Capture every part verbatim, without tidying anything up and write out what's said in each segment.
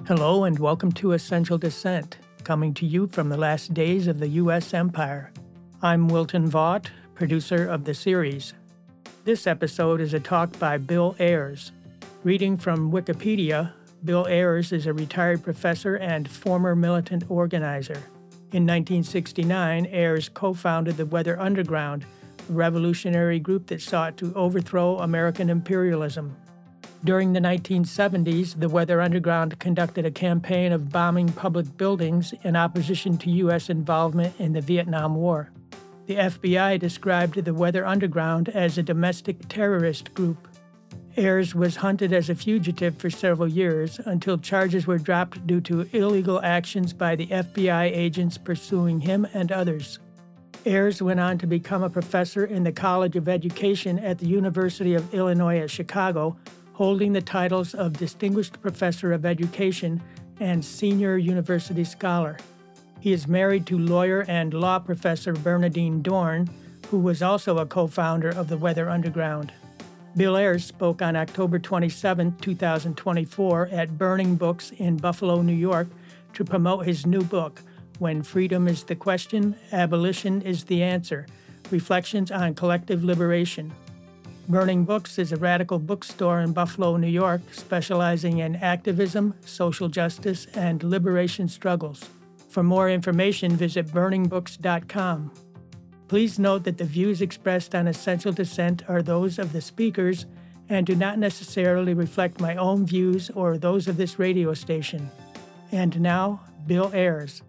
Hello and welcome to Essential Dissent, coming to you from the last days of the U S Empire. I'm Wilton Vaught, producer of the series. This episode is a talk by Bill Ayers. Reading from Wikipedia, Bill Ayers is a retired professor and former militant organizer. In nineteen sixty-nine, Ayers co-founded the Weather Underground, a revolutionary group that sought to overthrow American imperialism. During the nineteen seventies, the Weather Underground conducted a campaign of bombing public buildings in opposition to U S involvement in the Vietnam War. The F B I described the Weather Underground as a domestic terrorist group. Ayers was hunted as a fugitive for several years until charges were dropped due to illegal actions by the F B I agents pursuing him and others. Ayers went on to become a professor in the College of Education at the University of Illinois at Chicago, holding the titles of Distinguished Professor of Education and Senior University Scholar. He is married to lawyer and law professor Bernardine Dohrn, who was also a co-founder of the Weather Underground. Bill Ayers spoke on October twenty-seventh, twenty twenty-four at Burning Books in Buffalo, New York, to promote his new book, When Freedom is the Question, Abolition is the Answer, Reflections on Collective Liberation. Burning Books is a radical bookstore in Buffalo, New York, specializing in activism, social justice, and liberation struggles. For more information, visit burning books dot com. Please note that the views expressed on Essential Dissent are those of the speakers and do not necessarily reflect my own views or those of this radio station. And now, Bill Ayers.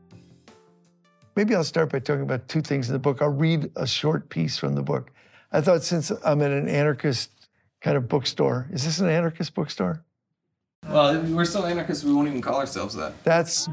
Maybe I'll start by talking about two things in the book. I'll read a short piece from the book. I thought, since I'm in an anarchist kind of bookstore, is this an anarchist bookstore? Well, we're still anarchists. We won't even call ourselves that. That's,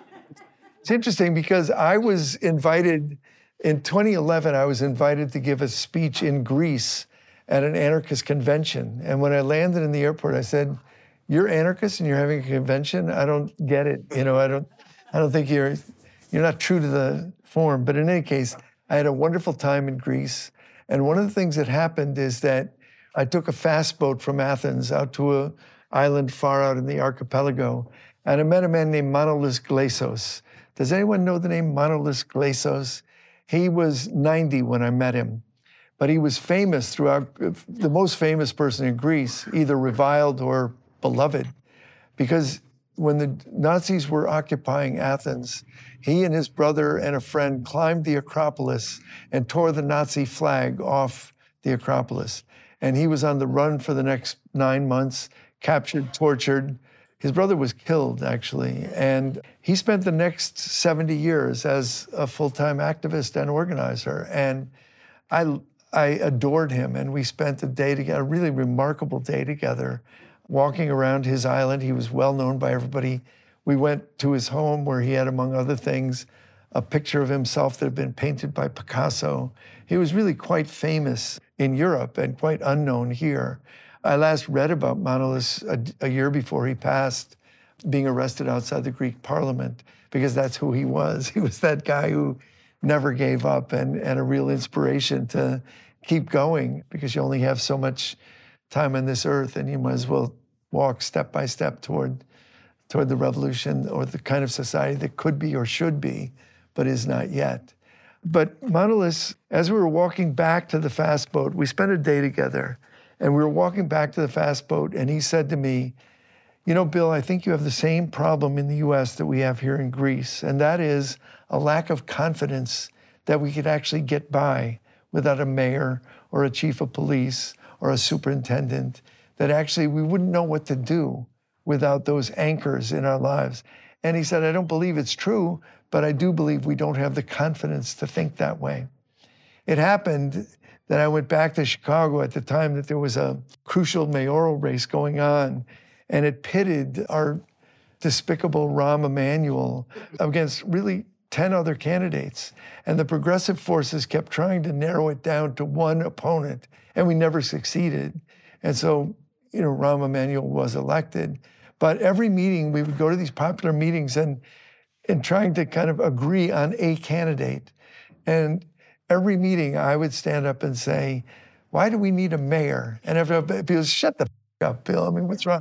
it's interesting because I was invited, in twenty eleven, I was invited to give a speech in Greece at an anarchist convention. And when I landed in the airport, I said, "You're anarchists and you're having a convention? I don't get it. You know, I don't, I don't think you're, you're not true to the form." But in any case, I had a wonderful time in Greece. And one of the things that happened is that I took a fast boat from Athens out to an island far out in the archipelago, and I met a man named Manolis Glessos. Does anyone know the name Manolis Glessos? He was ninety when I met him, but he was famous throughout, the most famous person in Greece, either reviled or beloved, because when the Nazis were occupying Athens, he and his brother and a friend climbed the Acropolis and tore the Nazi flag off the Acropolis. And he was on the run for the next nine months, captured, tortured. His brother was killed, actually. And he spent the next seventy years as a full-time activist and organizer. And I, I adored him, and we spent a day together, a really remarkable day together, walking around his island. He was well known by everybody. We went to his home where he had, among other things, a picture of himself that had been painted by Picasso. He was really quite famous in Europe and quite unknown here. I last read about Manolis a, a year before he passed, being arrested outside the Greek parliament, because that's who he was. He was that guy who never gave up, and, and a real inspiration to keep going, because you only have so much time on this earth, and you might as well walk step by step toward, toward the revolution or the kind of society that could be or should be, but is not yet. But Manolis, as we were walking back to the fast boat, we spent a day together, and we were walking back to the fast boat, and he said to me, "You know, Bill, I think you have the same problem in the U S that we have here in Greece, and that is a lack of confidence that we could actually get by without a mayor or a chief of police or a superintendent, that actually we wouldn't know what to do without those anchors in our lives." And he said, "I don't believe it's true, but I do believe we don't have the confidence to think that way." It happened that I went back to Chicago at the time that there was a crucial mayoral race going on, and it pitted our despicable Rahm Emanuel against really ten other candidates. And the progressive forces kept trying to narrow it down to one opponent, and we never succeeded. And so, you know, Rahm Emanuel was elected. But every meeting, we would go to these popular meetings and, and trying to kind of agree on a candidate. And every meeting, I would stand up and say, "Why do we need a mayor?" And everybody goes, "Shut the f- up, Bill. I mean, what's wrong?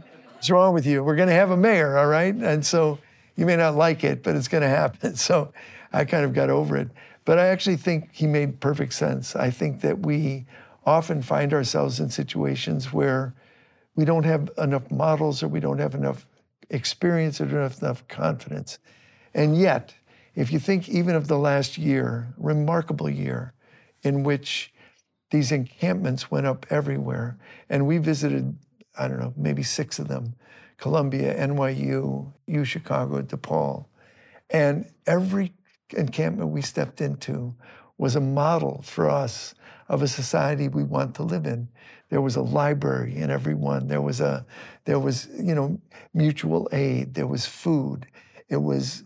What's wrong with you? We're going to have a mayor, all right? And so you may not like it, but it's going to happen. So I kind of got over it. But I actually think he made perfect sense. I think that we often find ourselves in situations where we don't have enough models or we don't have enough experience or enough, enough confidence. And yet, if you think even of the last year, remarkable year, in which these encampments went up everywhere, and we visited, I don't know, maybe six of them, Columbia, N Y U, U Chicago, DePaul, and every encampment we stepped into was a model for us of a society we want to live in. There was a library in every one. There was a, there was, you know, mutual aid. There was food. It was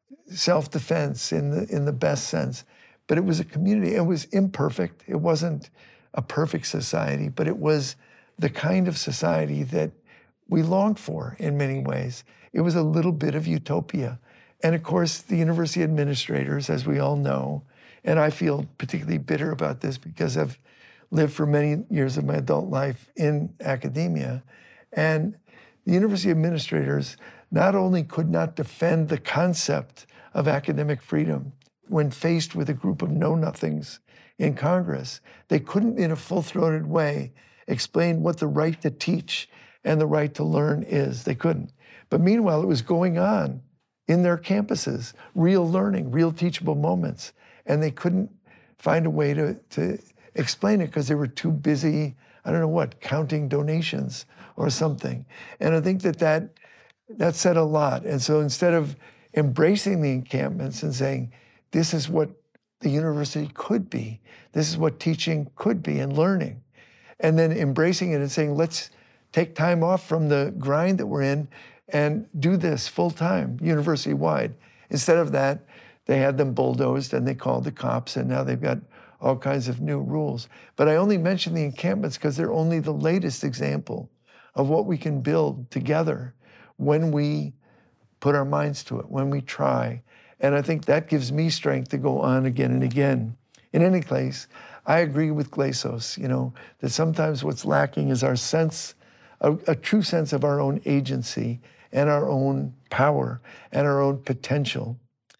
self-defense in the in the best sense. But it was a community. It was imperfect. It wasn't a perfect society, but it was the kind of society that we longed for in many ways. It was a little bit of utopia. And of course, the university administrators, as we all know, and I feel particularly bitter about this because I've lived for many years of my adult life in academia, and the university administrators not only could not defend the concept of academic freedom when faced with a group of know-nothings in Congress, they couldn't in a full-throated way explain what the right to teach and the right to learn is. They couldn't. But meanwhile, it was going on in their campuses, real learning, real teachable moments. And they couldn't find a way to, to explain it because they were too busy, I don't know what, counting donations or something. And I think that that, that said a lot. And so instead of embracing the encampments and saying, this is what the university could be, this is what teaching could be and learning, and then embracing it and saying, let's take time off from the grind that we're in and do this full-time, university-wide. Instead of that, they had them bulldozed and they called the cops, and now they've got all kinds of new rules. But I only mention the encampments because they're only the latest example of what we can build together when we put our minds to it, when we try. And I think that gives me strength to go on again and again. In any case, I agree with Glessos, you know, that sometimes what's lacking is our sense, a, a true sense of our own agency and our own power and our own potential.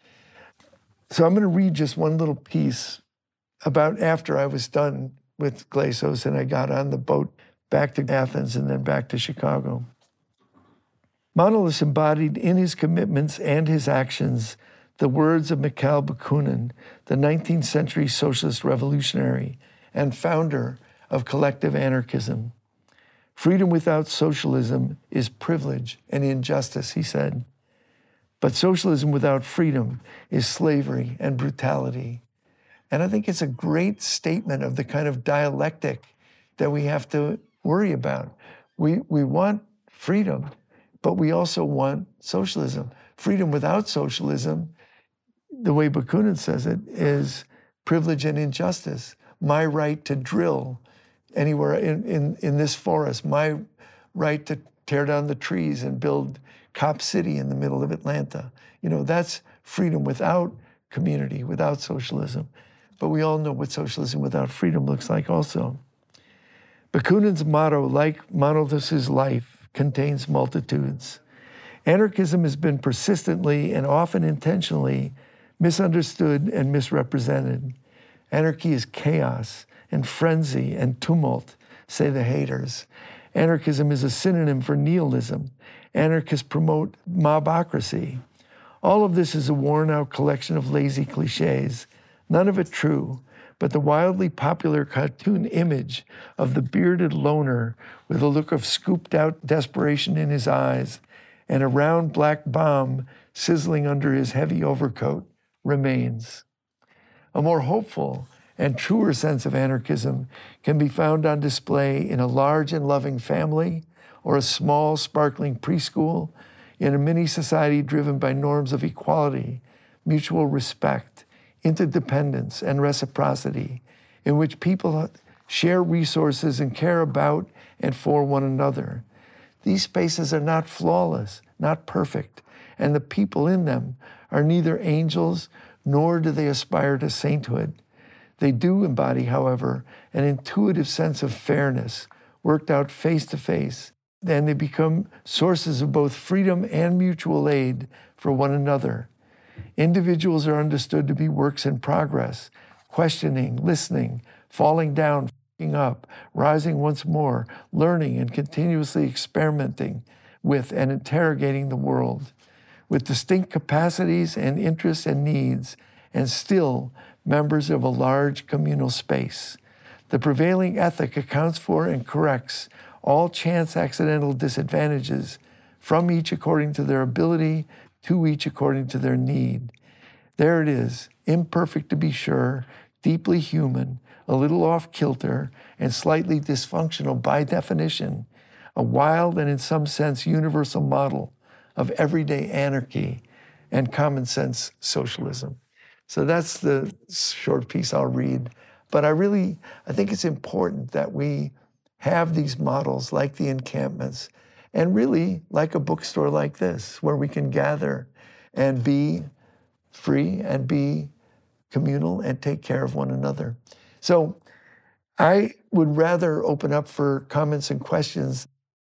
So I'm going to read just one little piece about after I was done with Glessos and I got on the boat back to Athens and then back to Chicago. Monolis embodied in his commitments and his actions the words of Mikhail Bakunin, the nineteenth century socialist revolutionary and founder of collective anarchism. Freedom without socialism is privilege and injustice, he said. But socialism without freedom is slavery and brutality. And I think it's a great statement of the kind of dialectic that we have to worry about. We, we want freedom, but we also want socialism. Freedom without socialism, the way Bakunin says it, is privilege and injustice. My right to drill anywhere in, in, in this forest, my right to tear down the trees and build Cop City in the middle of Atlanta. You know, that's freedom without community, without socialism. But we all know what socialism without freedom looks like also. Bakunin's motto, like Monolis's life, contains multitudes. Anarchism has been persistently and often intentionally misunderstood and misrepresented. Anarchy is chaos and frenzy and tumult, say the haters. Anarchism is a synonym for nihilism. Anarchists promote mobocracy. All of this is a worn-out collection of lazy cliches, none of it true, but the wildly popular cartoon image of the bearded loner with a look of scooped-out desperation in his eyes and a round black bomb sizzling under his heavy overcoat remains. A more hopeful and truer sense of anarchism can be found on display in a large and loving family or a small, sparkling preschool, in a mini-society driven by norms of equality, mutual respect, interdependence, and reciprocity, in which people share resources and care about and for one another. These spaces are not flawless, not perfect, and the people in them are neither angels nor do they aspire to sainthood. They do embody, however, an intuitive sense of fairness, worked out face to face and they become sources of both freedom and mutual aid for one another. Individuals are understood to be works in progress, questioning, listening, falling down, f***ing up, rising once more, learning and continuously experimenting with and interrogating the world, with distinct capacities and interests and needs, and still members of a large communal space. The prevailing ethic accounts for and corrects all chance accidental disadvantages from each according to their ability, to each according to their need. There it is, imperfect to be sure, deeply human, a little off kilter, and slightly dysfunctional by definition, a wild and in some sense universal model of everyday anarchy and common sense socialism. So that's the short piece I'll read. But I really, I think it's important that we have these models like the encampments, and really like a bookstore like this, where we can gather and be free and be communal and take care of one another. So I would rather open up for comments and questions.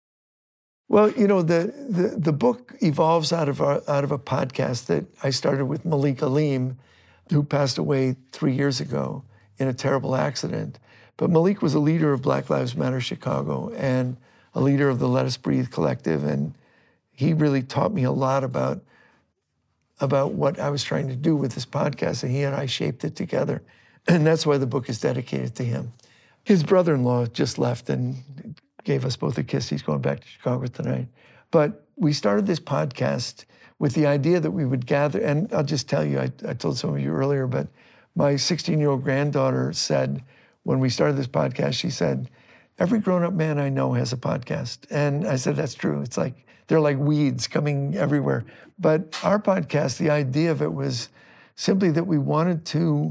Well, you know, the, the, the book evolves out of, a, out of a podcast that I started with Malik Aleem, who passed away three years ago in a terrible accident. But Malik was a leader of Black Lives Matter Chicago and a leader of the Let Us Breathe Collective, and he really taught me a lot about, about what I was trying to do with this podcast, and he and I shaped it together. And that's why the book is dedicated to him. His brother-in-law just left and gave us both a kiss. He's going back to Chicago tonight. But we started this podcast with the idea that we would gather, and I'll just tell you, I, I told some of you earlier, but my sixteen-year-old granddaughter said, when we started this podcast, she said, every grown-up man I know has a podcast. And I said, that's true. It's like, they're like weeds coming everywhere. But our podcast, the idea of it was simply that we wanted to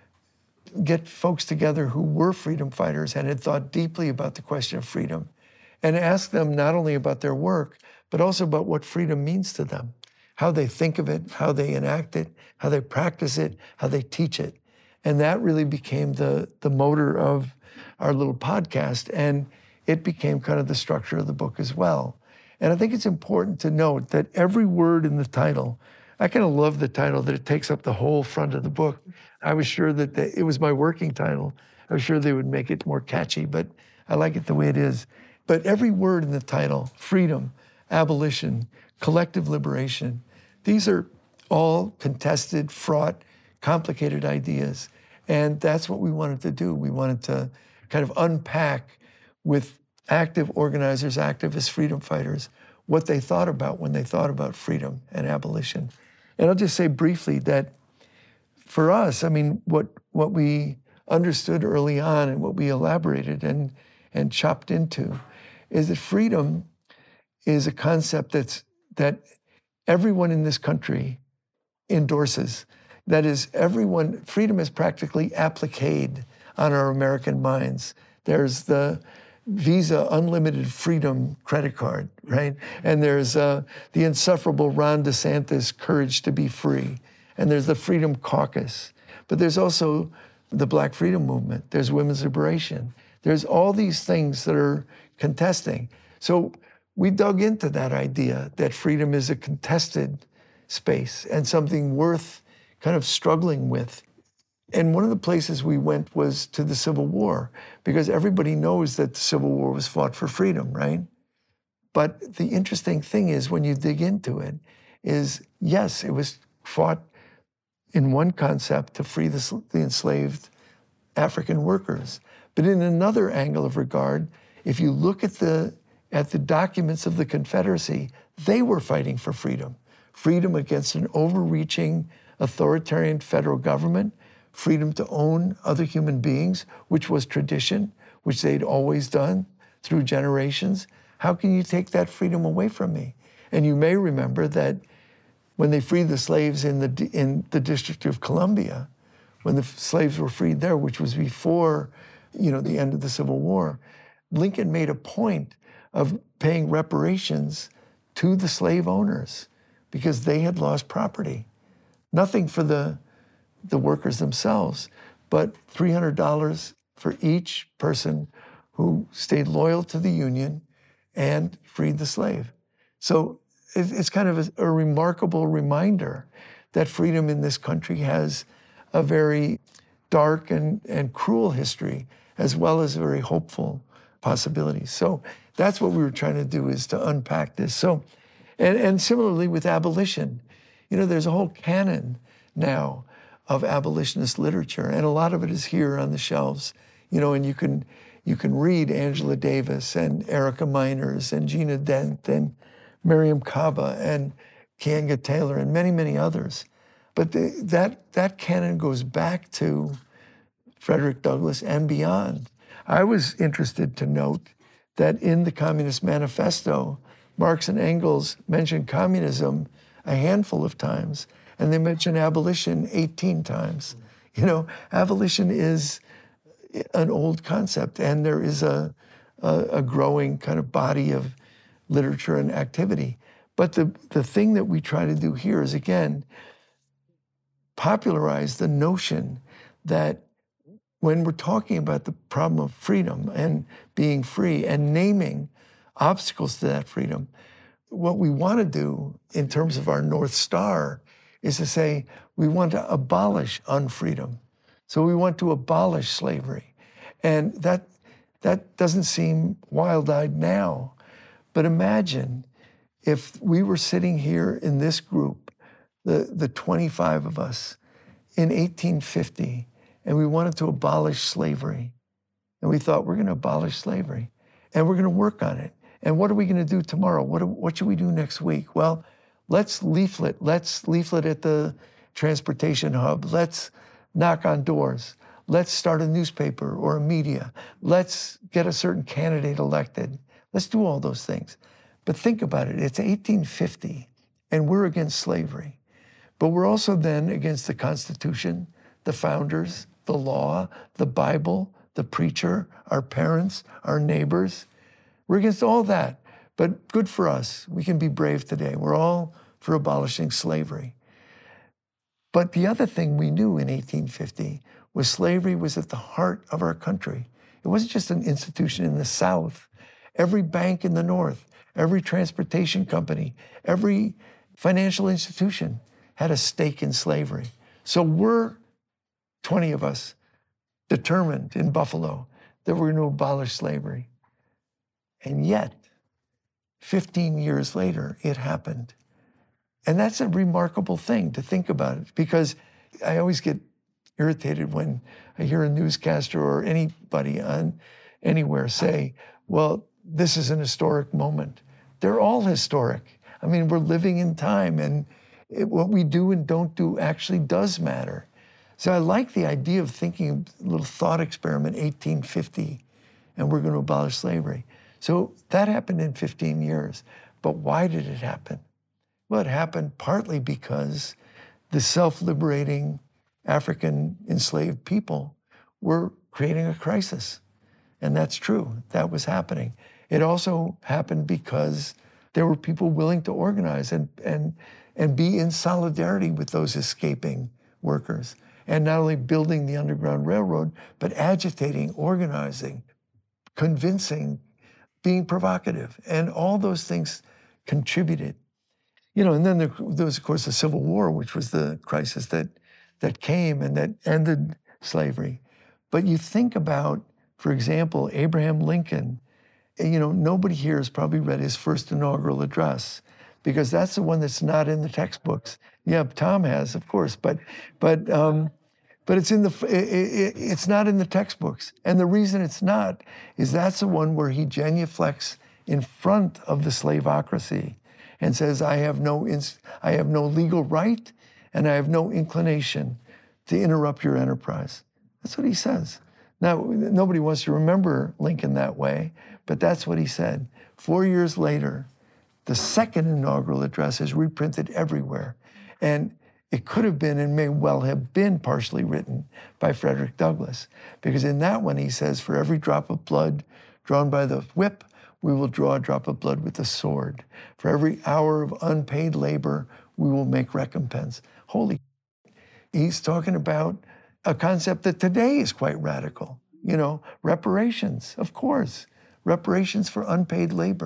get folks together who were freedom fighters and had thought deeply about the question of freedom, and ask them not only about their work, but also about what freedom means to them, how they think of it, how they enact it, how they practice it, how they teach it. And that really became the, the motor of our little podcast, and it became kind of the structure of the book as well. And I think it's important to note that every word in the title, I kind of love the title, that it takes up the whole front of the book. I was sure that the, it was my working title. I was sure they would make it more catchy, but I like it the way it is. But every word in the title, freedom, abolition, collective liberation, these are all contested, fraught, complicated ideas. And that's what we wanted to do. We wanted to kind of unpack with active organizers, activists, freedom fighters, what they thought about when they thought about freedom and abolition. And I'll just say briefly that for us, I mean, what what we understood early on and what we elaborated and, and chopped into is that freedom is a concept that's that everyone in this country endorses. That is, everyone, freedom is practically appliqued on our American minds. There's the Visa Unlimited Freedom credit card, right? And there's uh, the insufferable Ron DeSantis Courage to be Free. And there's the Freedom Caucus. But there's also the Black Freedom Movement. There's women's liberation. There's all these things that are contesting. So we dug into that idea that freedom is a contested space and something worth kind of struggling with. And one of the places we went was to the Civil War, because everybody knows that the Civil War was fought for freedom, right? But the interesting thing is, when you dig into it, is yes, it was fought in one concept to free the, the enslaved African workers. But in another angle of regard, if you look at the, at the documents of the Confederacy, they were fighting for freedom. Freedom against an overreaching authoritarian federal government, freedom to own other human beings, which was tradition, which they'd always done through generations. How can you take that freedom away from me? And you may remember that when they freed the slaves in the, in the District of Columbia, when the slaves were freed there, which was before, you know, the end of the Civil War, Lincoln made a point of paying reparations to the slave owners because they had lost property. Nothing for the, the workers themselves, but three hundred dollars for each person who stayed loyal to the Union and freed the slave. So it's kind of a, a remarkable reminder that freedom in this country has a very dark and, and cruel history, as well as very hopeful possibilities. So that's what we were trying to do, is to unpack this. So, and, and similarly with abolition, you know, there's a whole canon now of abolitionist literature, and a lot of it is here on the shelves, you know, and you can you can read Angela Davis and Erica Miners and Gina Dent and Miriam Kaba and Kianga Taylor and many, many others. But the, that that canon goes back to Frederick Douglass and beyond. I was interested to note that in the Communist Manifesto, Marx and Engels mentioned communism a handful of times, and they mention abolition eighteen times. You know, abolition is an old concept, and there is a, a, a growing kind of body of literature and activity. But the, the thing that we try to do here is, again, popularize the notion that when we're talking about the problem of freedom and being free and naming obstacles to that freedom, what we want to do in terms of our North Star is to say we want to abolish unfreedom. So we want to abolish slavery. And that, that doesn't seem wild-eyed now, but imagine if we were sitting here in this group, the, the twenty-five of us, in eighteen fifty, and we wanted to abolish slavery. And we thought, we're going to abolish slavery, and we're going to work on it. And what are we going to do tomorrow? What, what should we do next week? Well, let's leaflet. Let's leaflet at the transportation hub. Let's knock on doors. Let's start a newspaper or a media. Let's get a certain candidate elected. Let's do all those things. But think about it. It's eighteen fifty, and we're against slavery. But we're also then against the Constitution, the founders, the law, the Bible, the preacher, our parents, our neighbors. We're against all that. But good for us. We can be brave today. We're all for abolishing slavery. But the other thing we knew in eighteen fifty was slavery was at the heart of our country. It wasn't just an institution in the South. Every bank in the North, every transportation company, every financial institution had a stake in slavery. So we're, twenty of us, determined in Buffalo that we're going to abolish slavery. And yet, fifteen years later, it happened. And that's a remarkable thing to think about it, because I always get irritated when I hear a newscaster or anybody on anywhere say, well, this is an historic moment. They're all historic. I mean, we're living in time, and it, what we do and don't do actually does matter. So I like the idea of thinking a little thought experiment, eighteen fifty, and we're going to abolish slavery. So that happened in fifteen years. But why did it happen? Well, it happened partly because the self-liberating African enslaved people were creating a crisis. And that's true. That was happening. It also happened because there were people willing to organize and, and, and be in solidarity with those escaping workers. And not only building the Underground Railroad, but agitating, organizing, convincing, being provocative. And all those things contributed. You know, and then there, there was, of course, the Civil War, which was the crisis that, that came and that ended slavery. But you think about, for example, Abraham Lincoln. You know, nobody here has probably read his first inaugural address, because that's the one that's not in the textbooks. Yeah, Tom has, of course, but but um, but it's in the it, it, it's not in the textbooks. And the reason it's not is that's the one where he genuflects in front of the slaveocracy and says, "I have no ins- I have no legal right, and I have no inclination to interrupt your enterprise." That's what he says. Now, nobody wants to remember Lincoln that way, but that's what he said. Four years later, the second inaugural address is reprinted everywhere. And it could have been and may well have been partially written by Frederick Douglass, because in that one he says, for every drop of blood drawn by the whip, we will draw a drop of blood with the sword. For every hour of unpaid labor, we will make recompense. Holy, he's talking about a concept that today is quite radical. You know, reparations, of course. Reparations for unpaid labor.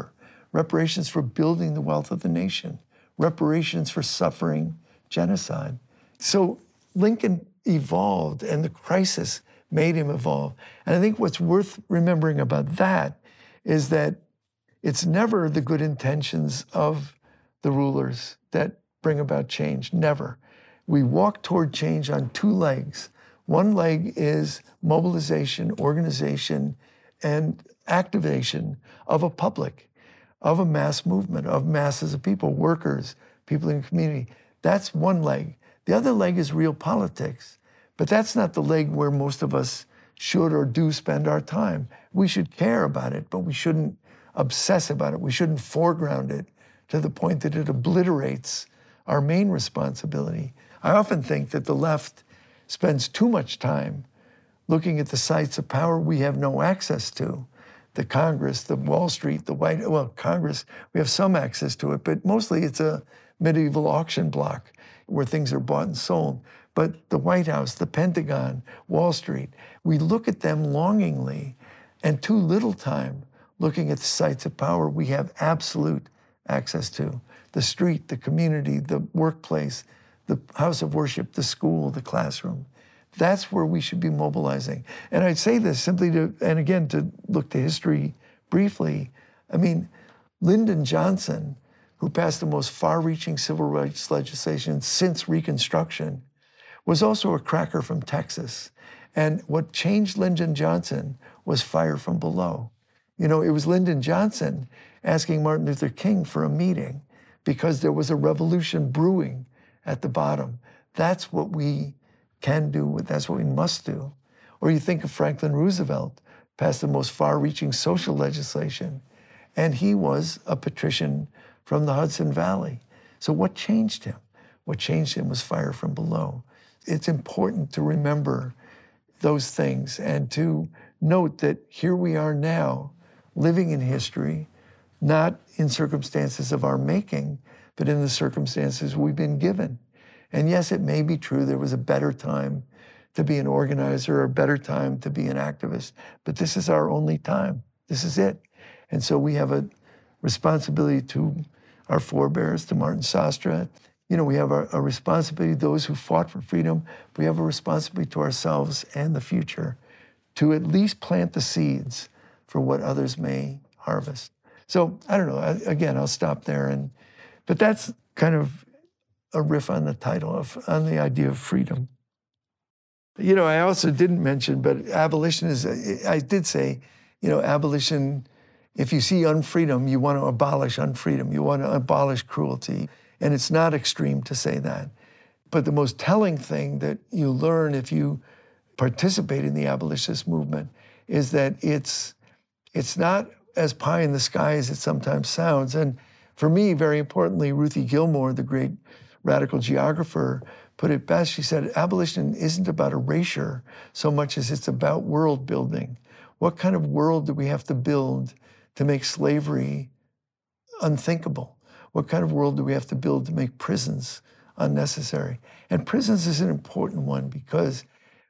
reparations for building the wealth of the nation, reparations for suffering genocide. So Lincoln evolved, and the crisis made him evolve. And I think what's worth remembering about that is that it's never the good intentions of the rulers that bring about change, never. We walk toward change on two legs. One leg is mobilization, organization, and activation of a public, of a mass movement, of masses of people, workers, people in the community. That's one leg. The other leg is real politics, but that's not the leg where most of us should or do spend our time. We should care about it, but we shouldn't obsess about it. We shouldn't foreground it to the point that it obliterates our main responsibility. I often think that the left spends too much time looking at the sites of power we have no access to. The Congress, the Wall Street, the White, well, Congress, we have some access to it, but mostly it's a medieval auction block where things are bought and sold. But the White House, the Pentagon, Wall Street, we look at them longingly and too little time looking at the sites of power we have absolute access to. The street, the community, the workplace, the house of worship, the school, the classroom. That's where we should be mobilizing. And I'd say this simply to, and again, to look to history briefly. I mean, Lyndon Johnson, who passed the most far-reaching civil rights legislation since Reconstruction, was also a cracker from Texas. And what changed Lyndon Johnson was fire from below. You know, it was Lyndon Johnson asking Martin Luther King for a meeting because there was a revolution brewing at the bottom. That's what we can do, that's what we must do. Or you think of Franklin Roosevelt, passed the most far-reaching social legislation, and he was a patrician from the Hudson Valley. So what changed him? What changed him was fire from below. It's important to remember those things and to note that here we are now, living in history, not in circumstances of our making, but in the circumstances we've been given. And yes, it may be true there was a better time to be an organizer or a better time to be an activist, but this is our only time. This is it. And so we have a responsibility to our forebears, to Martin Sostre. You know, we have a, a responsibility to those who fought for freedom. We have a responsibility to ourselves and the future to at least plant the seeds for what others may harvest. So I don't know, I, again, I'll stop there. And but that's kind of a riff on the title, of, on the idea of freedom. You know, I also didn't mention, but abolition is, I did say, you know, abolition, if you see unfreedom, you want to abolish unfreedom. You want to abolish cruelty. And it's not extreme to say that. But the most telling thing that you learn if you participate in the abolitionist movement is that it's it's not as pie in the sky as it sometimes sounds. And for me, very importantly, Ruthie Gilmore, the great radical geographer, put it best. She said, abolition isn't about erasure so much as it's about world building. What kind of world do we have to build to make slavery unthinkable? What kind of world do we have to build to make prisons unnecessary? And prisons is an important one because,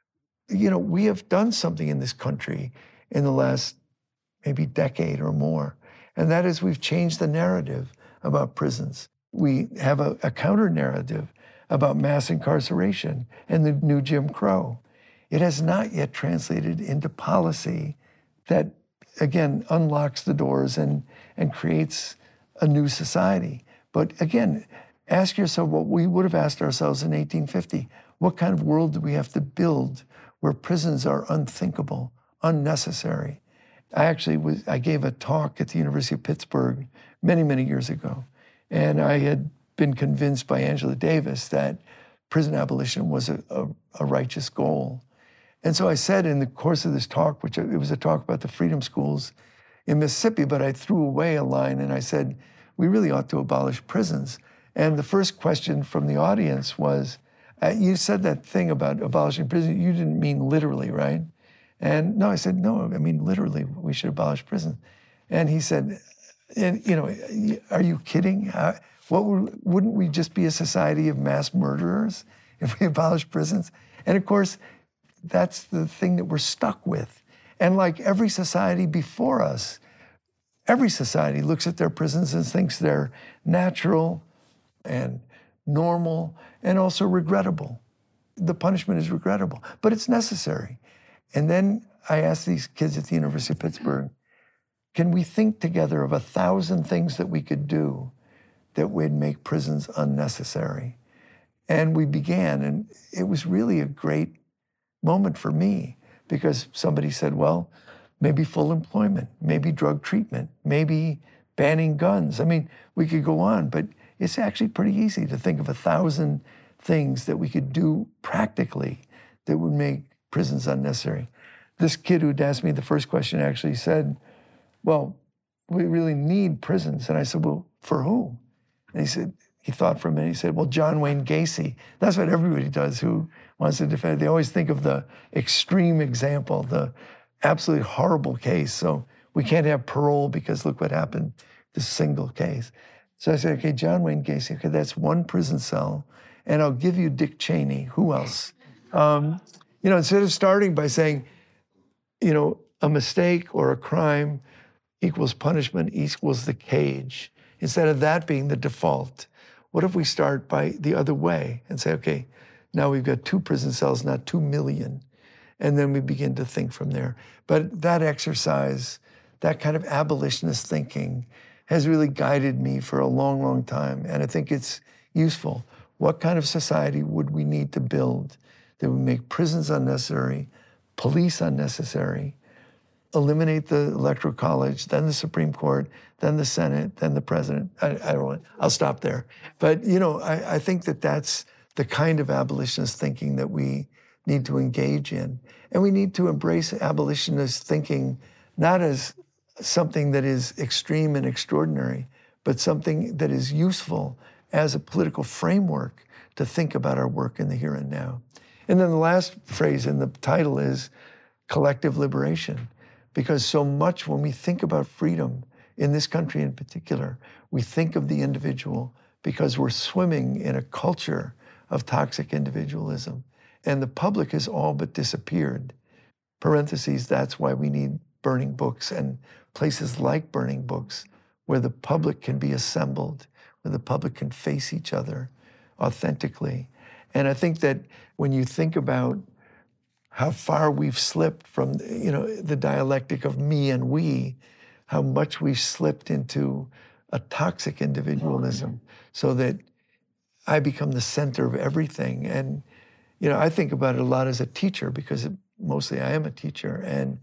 you know, we have done something in this country in the last maybe decade or more, and that is we've changed the narrative about prisons. We have a, a counter-narrative about mass incarceration and the new Jim Crow. It has not yet translated into policy that, again, unlocks the doors and, and creates a new society. But again, ask yourself what we would have asked ourselves in eighteen fifty. What kind of world do we have to build where prisons are unthinkable, unnecessary? I actually was, I gave a talk at the University of Pittsburgh many, many years ago. And I had been convinced by Angela Davis that prison abolition was a, a, a righteous goal. And so I said in the course of this talk, which it was a talk about the freedom schools in Mississippi, but I threw away a line and I said, we really ought to abolish prisons. And the first question from the audience was, uh, you said that thing about abolishing prison, you didn't mean literally, right? And no, I said, no, I mean literally, we should abolish prison. And he said, and you know, are you kidding? Uh, what would, wouldn't we just be a society of mass murderers if we abolished prisons? And of course, that's the thing that we're stuck with. And like every society before us, every society looks at their prisons and thinks they're natural and normal and also regrettable. The punishment is regrettable, but it's necessary. And then I asked these kids at the University of Pittsburgh, can we think together of a thousand things that we could do that would make prisons unnecessary? And we began, and it was really a great moment for me because somebody said, well, maybe full employment, maybe drug treatment, maybe banning guns. I mean, we could go on, but it's actually pretty easy to think of a thousand things that we could do practically that would make prisons unnecessary. This kid who'd asked me the first question actually said, well, we really need prisons. And I said, well, for who? And he said, he thought for a minute, he said, well, John Wayne Gacy. That's what everybody does who wants to defend. They always think of the extreme example, the absolutely horrible case. So we can't have parole because look what happened, this single case. So I said, okay, John Wayne Gacy, okay, that's one prison cell. And I'll give you Dick Cheney. Who else? Um, you know, instead of starting by saying, you know, a mistake or a crime equals punishment equals the cage, instead of that being the default, what if we start by the other way and say, okay, now we've got two prison cells, not two million. And then we begin to think from there. But that exercise, that kind of abolitionist thinking has really guided me for a long, long time. And I think it's useful. What kind of society would we need to build that would make prisons unnecessary, police unnecessary, eliminate the Electoral College, then the Supreme Court, then the Senate, then the president? I, I don't want, I'll stop there. But, you know, I, I think that that's the kind of abolitionist thinking that we need to engage in. And we need to embrace abolitionist thinking not as something that is extreme and extraordinary, but something that is useful as a political framework to think about our work in the here and now. And then the last phrase in the title is collective liberation, because so much when we think about freedom, in this country in particular, we think of the individual because we're swimming in a culture of toxic individualism. And the public has all but disappeared. Parentheses, that's why we need burning books and places like burning books where the public can be assembled, where the public can face each other authentically. And I think that when you think about how far we've slipped from, you know, the dialectic of me and we, how much we've slipped into a toxic individualism so that I become the center of everything. And, you know, I think about it a lot as a teacher because it, mostly I am a teacher. And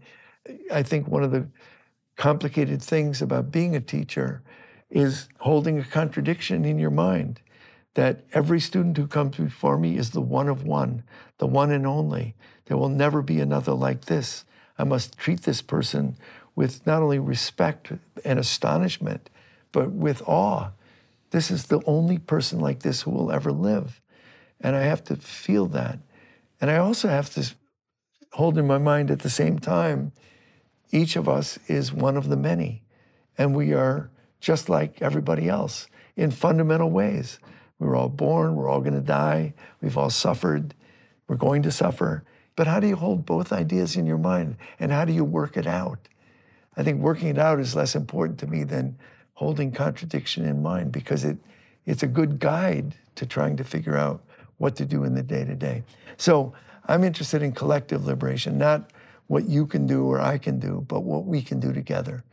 I think one of the complicated things about being a teacher is holding a contradiction in your mind that every student who comes before me is the one of one, the one and only. There will never be another like this. I must treat this person with not only respect and astonishment, but with awe. This is the only person like this who will ever live. And I have to feel that. And I also have to hold in my mind at the same time, each of us is one of the many. And we are just like everybody else in fundamental ways. We're all born, we're all gonna die, we've all suffered, we're going to suffer. But how do you hold both ideas in your mind? And how do you work it out? I think working it out is less important to me than holding contradiction in mind because it, it's a good guide to trying to figure out what to do in the day-to-day. So I'm interested in collective liberation, not what you can do or I can do, but what we can do together.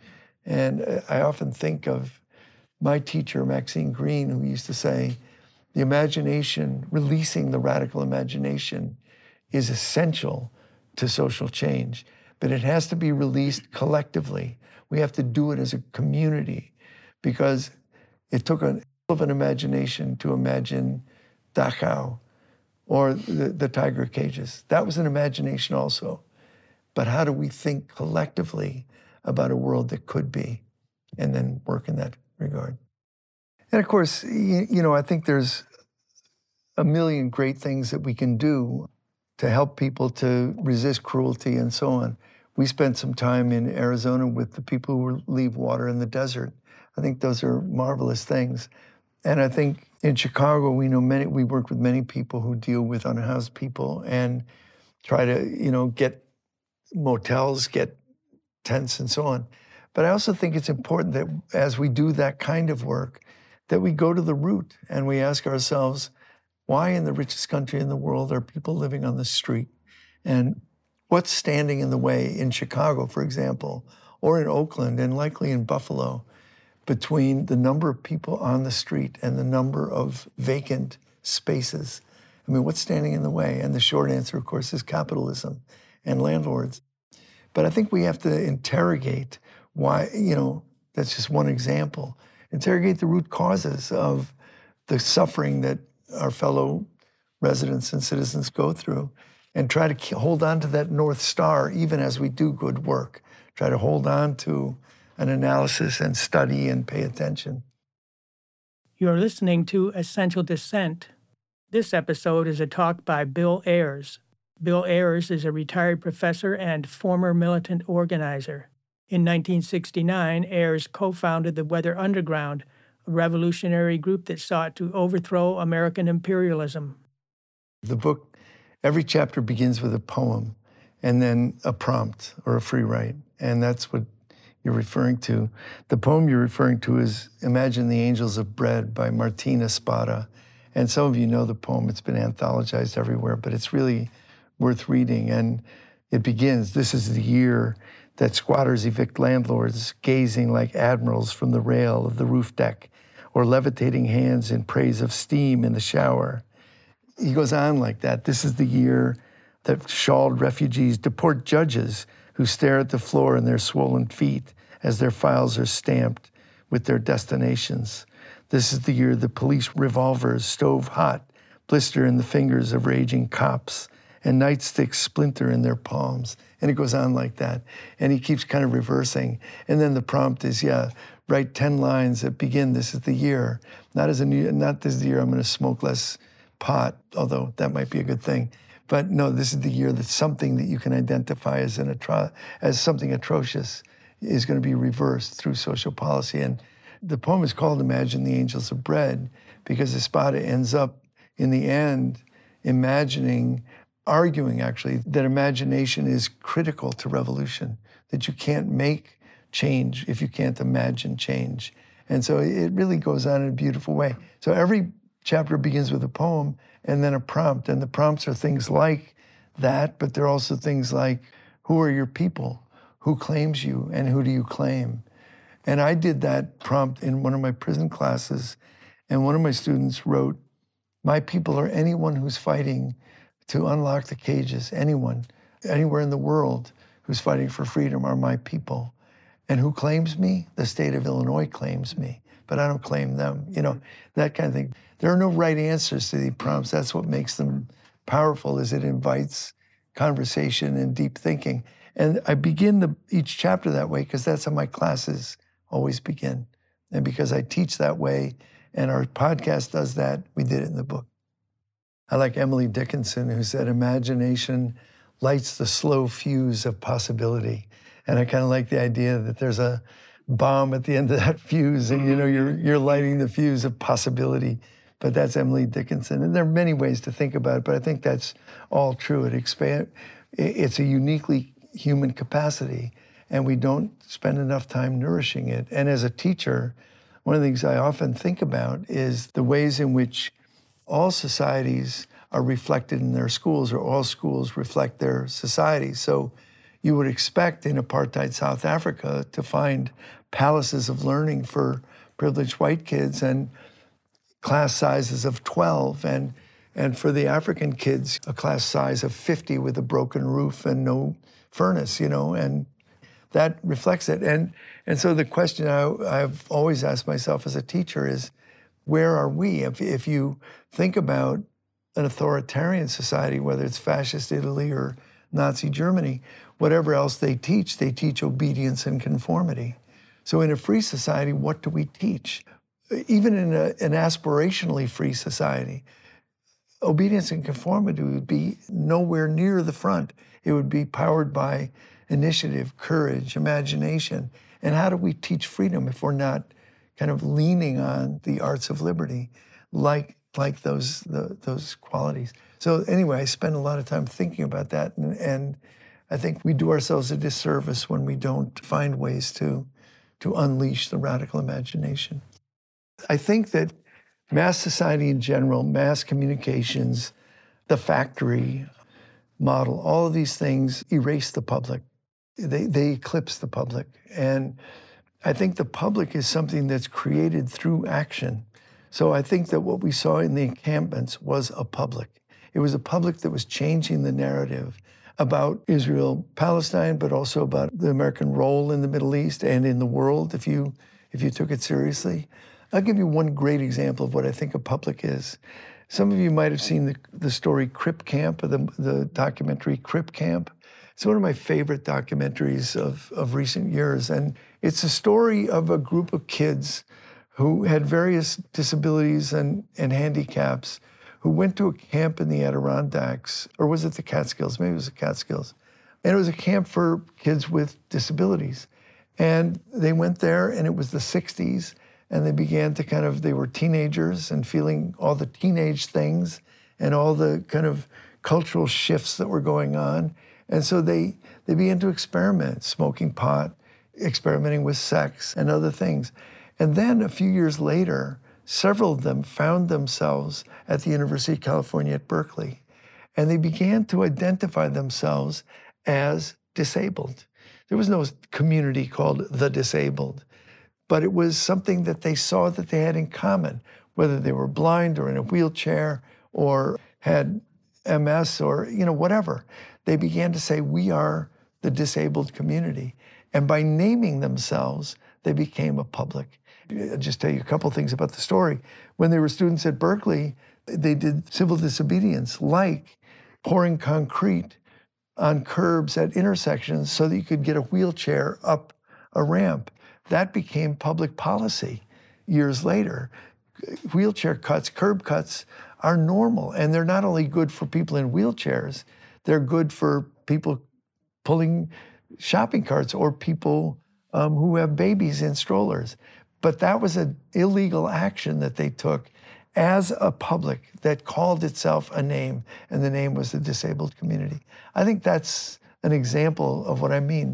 And I often think of my teacher, Maxine Greene, who used to say, the imagination, releasing the radical imagination is essential to social change, but it has to be released collectively. We have to do it as a community because it took an of an imagination to imagine Dachau or the, the tiger cages. That was an imagination also. But how do we think collectively about a world that could be and then work in that regard? And of course, you, you know, I think there's a million great things that we can do to help people to resist cruelty and so on. We spent some time in Arizona with the people who leave water in the desert. I think those are marvelous things. And I think in Chicago, we know many, we work with many people who deal with unhoused people and try to, you know, get motels, get tents and so on. But I also think it's important that as we do that kind of work, that we go to the root and we ask ourselves, why in the richest country in the world are people living on the street? And what's standing in the way in Chicago, for example, or in Oakland, and likely in Buffalo, between the number of people on the street and the number of vacant spaces? I mean, what's standing in the way? And the short answer, of course, is capitalism and landlords. But I think we have to interrogate why, you know, that's just one example. Interrogate the root causes of the suffering that our fellow residents and citizens go through, and try to hold on to that North Star even as we do good work. Try to hold on to an analysis and study and pay attention. You're listening to Essential Dissent. This episode is a talk by Bill Ayers. Bill Ayers is a retired professor and former militant organizer. In nineteen sixty-nine, Ayers co-founded the Weather Underground, a revolutionary group that sought to overthrow American imperialism. The book, every chapter begins with a poem and then a prompt or a free write, and that's what you're referring to. The poem you're referring to is Imagine the Angels of Bread by Martina Spada. And some of you know the poem, it's been anthologized everywhere, but it's really worth reading. And it begins, this is the year that squatters evict landlords, gazing like admirals from the rail of the roof deck, or levitating hands in praise of steam in the shower. He goes on like that. This is the year that shawled refugees deport judges who stare at the floor in their swollen feet as their files are stamped with their destinations. This is the year the police revolvers, stove hot, blister in the fingers of raging cops, and nightsticks splinter in their palms. And it goes on like that. And he keeps kind of reversing. And then the prompt is, yeah, write ten lines that begin, this is the year. Not as a new, not this is the year I'm gonna smoke less pot, although that might be a good thing. But no, this is the year that something that you can identify as an atro- as something atrocious is gonna be reversed through social policy. And the poem is called Imagine the Angels of Bread because Espada ends up, in the end, imagining, arguing actually, that imagination is critical to revolution, that you can't make change if you can't imagine change. And so it really goes on in a beautiful way. So every chapter begins with a poem and then a prompt. And the prompts are things like that, but they're also things like, who are your people? Who claims you and who do you claim? And I did that prompt in one of my prison classes, and one of my students wrote, my people are anyone who's fighting to unlock the cages, anyone, anywhere in the world who's fighting for freedom are my people. And who claims me? The state of Illinois claims me, but I don't claim them, you know, that kind of thing. There are no right answers to these prompts. That's what makes them powerful, is it invites conversation and deep thinking. And I begin the, each chapter that way because that's how my classes always begin. And because I teach that way, and our podcast does that, we did it in the book. I like Emily Dickinson, who said, imagination lights the slow fuse of possibility. And I kind of like the idea that there's a bomb at the end of that fuse, and you know, you're you're lighting the fuse of possibility. But that's Emily Dickinson. And there are many ways to think about it, but I think that's all true. It expand, it's a uniquely human capacity, and we don't spend enough time nourishing it. And as a teacher, one of the things I often think about is the ways in which all societies are reflected in their schools, or all schools reflect their societies. So you would expect in apartheid South Africa to find palaces of learning for privileged white kids and class sizes of twelve, and, and for the African kids, a class size of fifty with a broken roof and no furnace, you know, and that reflects it. And and so the question I, I've always asked myself as a teacher is, where are we? If, if you think about an authoritarian society, whether it's fascist Italy or Nazi Germany, whatever else they teach, they teach obedience and conformity. So in a free society, what do we teach? Even in a, an aspirationally free society, obedience and conformity would be nowhere near the front. It would be powered by initiative, courage, imagination. And how do we teach freedom if we're not kind of leaning on the arts of liberty, like like those the, those qualities? So anyway, I spend a lot of time thinking about that, and, and I think we do ourselves a disservice when we don't find ways to to unleash the radical imagination. I think that mass society in general, mass communications, the factory model, all of these things erase the public. They, they eclipse the public. And I think the public is something that's created through action. So I think that what we saw in the encampments was a public. It was a public that was changing the narrative about Israel, Palestine, but also about the American role in the Middle East and in the world, if you, if you took it seriously. I'll give you one great example of what I think a public is. Some of you might have seen the, the story Crip Camp, or the, the documentary Crip Camp. It's one of my favorite documentaries of, of recent years. And it's a story of a group of kids who had various disabilities and, and handicaps who went to a camp in the Adirondacks, or was it the Catskills? Maybe it was the Catskills. And it was a camp for kids with disabilities. And they went there, and it was the sixties, and they began to kind of, they were teenagers and feeling all the teenage things and all the kind of cultural shifts that were going on. And so they, they began to experiment, smoking pot, experimenting with sex and other things. And then a few years later, several of them found themselves at the University of California at Berkeley. And they began to identify themselves as disabled. There was no community called the disabled, but it was something that they saw that they had in common, whether they were blind or in a wheelchair or had M S or, you know, whatever. They began to say, we are the disabled community. And by naming themselves, they became a public. I'll just tell you a couple things about the story. When they were students at Berkeley, they did civil disobedience, like pouring concrete on curbs at intersections so that you could get a wheelchair up a ramp. That became public policy years later. Wheelchair cuts, curb cuts are normal, and they're not only good for people in wheelchairs, they're good for people pulling shopping carts or people um, who have babies in strollers. But that was an illegal action that they took as a public that called itself a name, and the name was the disabled community. I think that's an example of what I mean.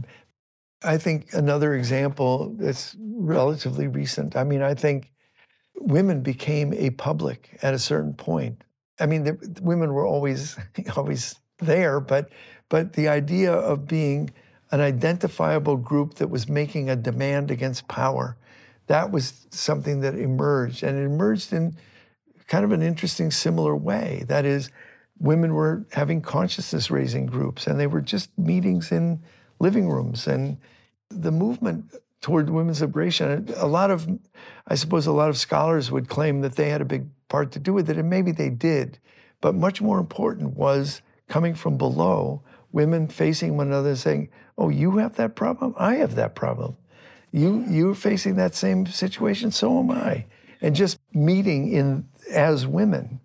I think another example that's relatively recent, I mean, I think women became a public at a certain point. I mean, the, women were always, always there, but, but the idea of being an identifiable group that was making a demand against power, that was something that emerged, and it emerged in kind of an interesting, similar way. That is, women were having consciousness-raising groups, and they were just meetings in living rooms. And the movement toward women's liberation, a lot of, I suppose a lot of scholars would claim that they had a big part to do with it, and maybe they did. But much more important was coming from below, women facing one another saying, oh, you have that problem? I have that problem. You, you're facing that same situation, so am I. And just meeting in as women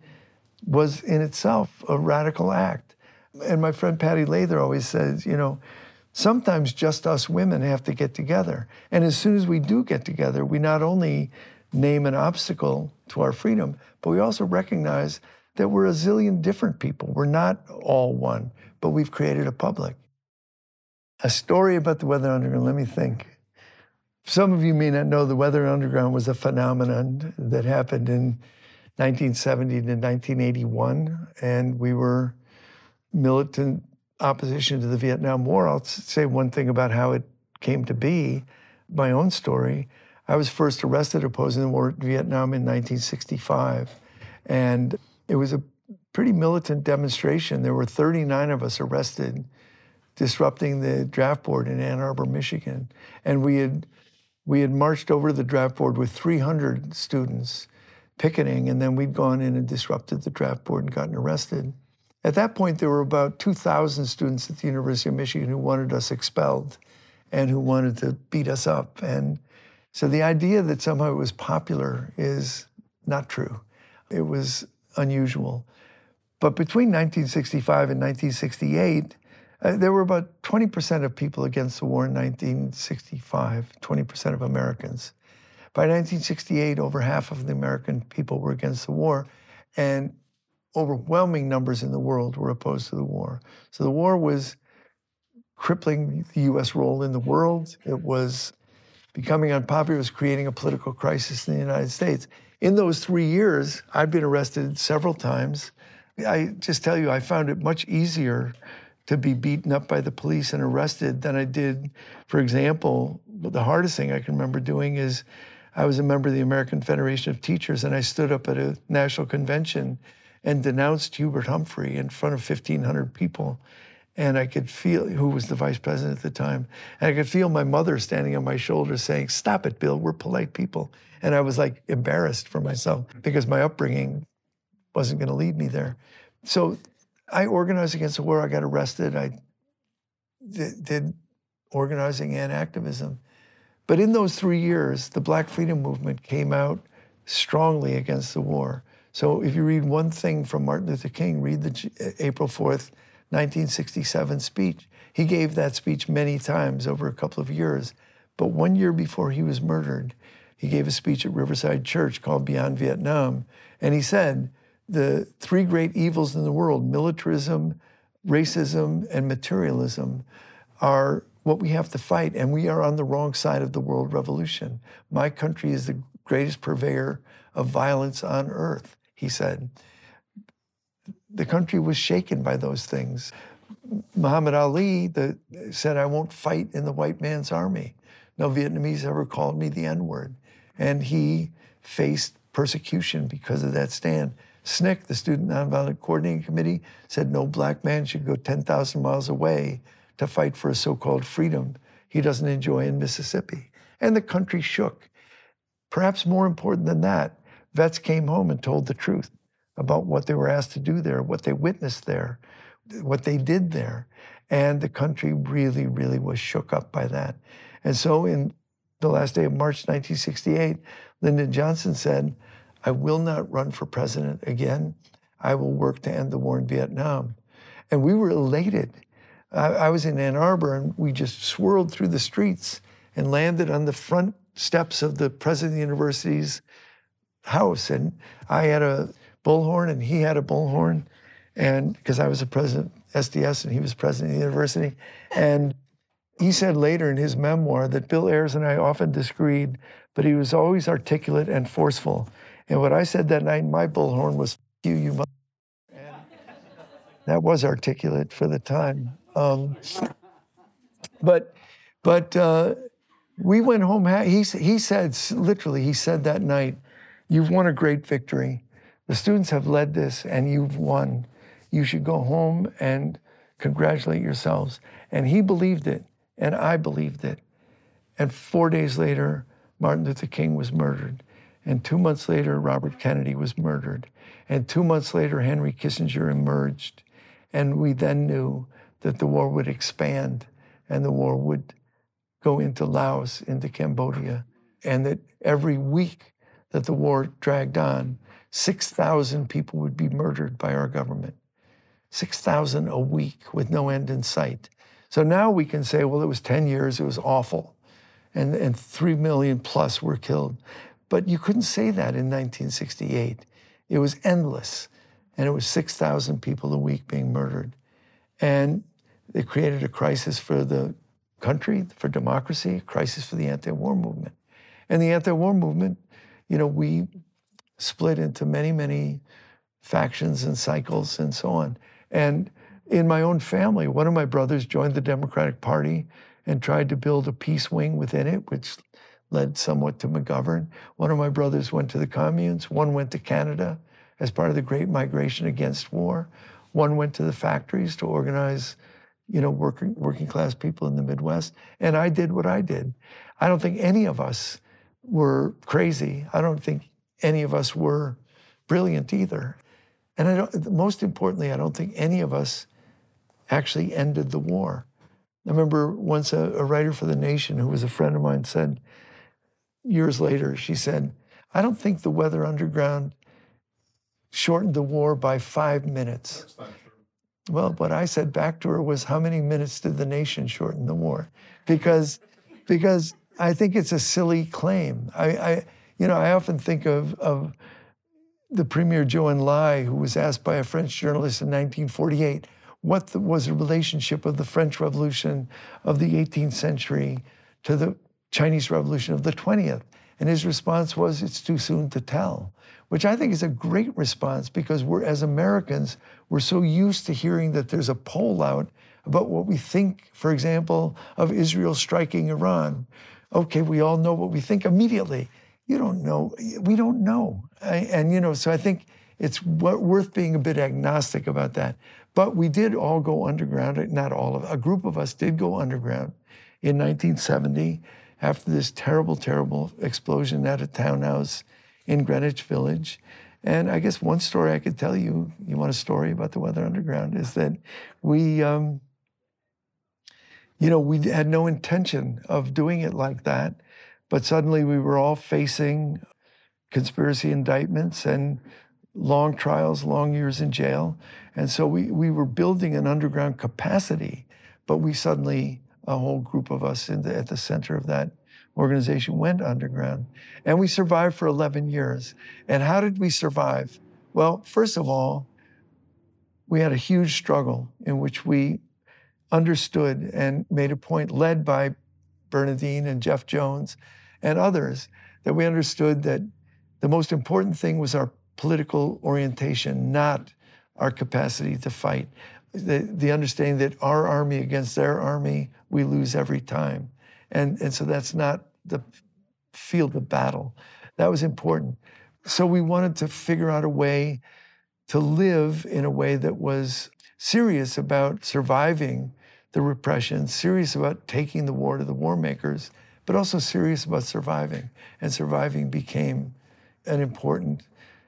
was in itself a radical act. And my friend Patty Lather always says, you know, sometimes just us women have to get together. And as soon as we do get together, we not only name an obstacle to our freedom, but we also recognize that we're a zillion different people. We're not all one, but we've created a public. A story about the Weather Underground, let me think. Some of you may not know the Weather Underground was a phenomenon that happened in nineteen seventy to nineteen eighty-one, and we were militant opposition to the Vietnam War. I'll say one thing about how it came to be, my own story. I was first arrested opposing the war in Vietnam in nineteen sixty-five, and it was a pretty militant demonstration. There were thirty-nine of us arrested, disrupting the draft board in Ann Arbor, Michigan. And we had we had marched over to the draft board with three hundred students picketing, and then we'd gone in and disrupted the draft board and gotten arrested. At that point, there were about two thousand students at the University of Michigan who wanted us expelled and who wanted to beat us up. And so the idea that somehow it was popular is not true. It was unusual. But between nineteen sixty-five and nineteen sixty-eight, uh, there were about twenty percent of people against the war in nineteen sixty-five, twenty percent of Americans. By nineteen sixty-eight, over half of the American people were against the war, and overwhelming numbers in the world were opposed to the war. So the war was crippling the U S role in the world. It was becoming unpopular was creating a political crisis in the United States. In those three years, I'd been arrested several times. I just tell you, I found it much easier to be beaten up by the police and arrested than I did, for example, the hardest thing I can remember doing is I was a member of the American Federation of Teachers, and I stood up at a national convention and denounced Hubert Humphrey in front of fifteen hundred people. And I could feel, who was the vice president at the time, and I could feel my mother standing on my shoulder saying, "Stop it, Bill, we're polite people." And I was like embarrassed for myself because my upbringing wasn't gonna lead me there. So I organized against the war, I got arrested, I did, did organizing and activism. But in those three years, the Black Freedom Movement came out strongly against the war. So if you read one thing from Martin Luther King, read the April fourth, nineteen sixty-seven speech. He gave that speech many times over a couple of years. But one year before he was murdered, he gave a speech at Riverside Church called Beyond Vietnam. And he said, the three great evils in the world, militarism, racism, and materialism, are what we have to fight, and we are on the wrong side of the world revolution. My country is the greatest purveyor of violence on earth, he said. The country was shaken by those things. Muhammad Ali the, said, "I won't fight in the white man's army." No Vietnamese ever called me the N-word. And he faced persecution because of that stand. S N C C, the Student Nonviolent Coordinating Committee, said no black man should go ten thousand miles away to fight for a so-called freedom he doesn't enjoy in Mississippi. And the country shook. Perhaps more important than that, vets came home and told the truth about what they were asked to do there, what they witnessed there, what they did there. And the country really, really was shook up by that. And so in the last day of March nineteen sixty-eight, Lyndon Johnson said, "I will not run for president again. I will work to end the war in Vietnam." And we were elated. I, I was in Ann Arbor, and we just swirled through the streets and landed on the front steps of the president of the university's house. And I had a bullhorn, and he had a bullhorn, and because I was the president of S D S, and he was president of the university. And he said later in his memoir that Bill Ayers and I often disagreed, but he was always articulate and forceful. And what I said that night in my bullhorn was, "F you, you mother." And that was articulate for the time. Um, but but uh, we went home, he, he said, literally, he said that night, "You've won a great victory. The students have led this, and you've won. You should go home and congratulate yourselves." And he believed it, and I believed it. And four days later, Martin Luther King was murdered. And two months later, Robert Kennedy was murdered. And two months later, Henry Kissinger emerged. And we then knew that the war would expand, and the war would go into Laos, into Cambodia, and that every week that the war dragged on, six thousand people would be murdered by our government. six thousand a week with no end in sight. So now we can say, well, it was ten years, it was awful, and, and three million plus were killed. But you couldn't say that in nineteen sixty-eight. It was endless, and it was six thousand people a week being murdered. And it created a crisis for the country, for democracy, a crisis for the anti-war movement. And the anti-war movement, you know, we split into many, many factions and cycles and so on. And in my own family, one of my brothers joined the Democratic Party and tried to build a peace wing within it, which led somewhat to McGovern. One of my brothers went to the communes. One went to Canada as part of the Great Migration against war. One went to the factories to organize, you know, working, working class people in the Midwest. And I did what I did. I don't think any of us were crazy. I don't think any of us were brilliant either. And I don't, most importantly, I don't think any of us actually ended the war. I remember once a, a writer for The Nation who was a friend of mine said, years later, she said, "I don't think the Weather Underground shortened the war by five minutes. That's not true. Well, what I said back to her was, how many minutes did The Nation shorten the war? Because, because I think it's a silly claim. I, I you know, I often think of, of the Premier Zhou Enlai, who was asked by a French journalist in nineteen forty-eight, what the, was the relationship of the French Revolution of the eighteenth century to the Chinese Revolution of the twentieth. And his response was, it's too soon to tell, which I think is a great response because we're, as Americans, we're so used to hearing that there's a poll out about what we think, for example, of Israel striking Iran. Okay, we all know what we think immediately. You don't know, we don't know. I, and, you know, so I think it's worth being a bit agnostic about that. But we did all go underground, not all of, a group of us did go underground in nineteen seventy after this terrible, terrible explosion at a townhouse in Greenwich Village. And I guess one story I could tell you, you want a story about the Weather Underground, is that we, um, you know, we had no intention of doing it like that, but suddenly we were all facing conspiracy indictments and long trials, long years in jail. And so we, we were building an underground capacity, but we suddenly, a whole group of us in the, at the center of that organization went underground. And we survived for eleven years. And how did we survive? Well, first of all, we had a huge struggle in which we understood and made a point, led by Bernardine and Jeff Jones and others, that we understood that the most important thing was our political orientation, not our capacity to fight. The, the understanding that our army against their army, we lose every time. And, and so that's not the field of battle. That was important. So we wanted to figure out a way to live in a way that was serious about surviving the repression, serious about taking the war to the war makers, but also serious about surviving. And surviving became an important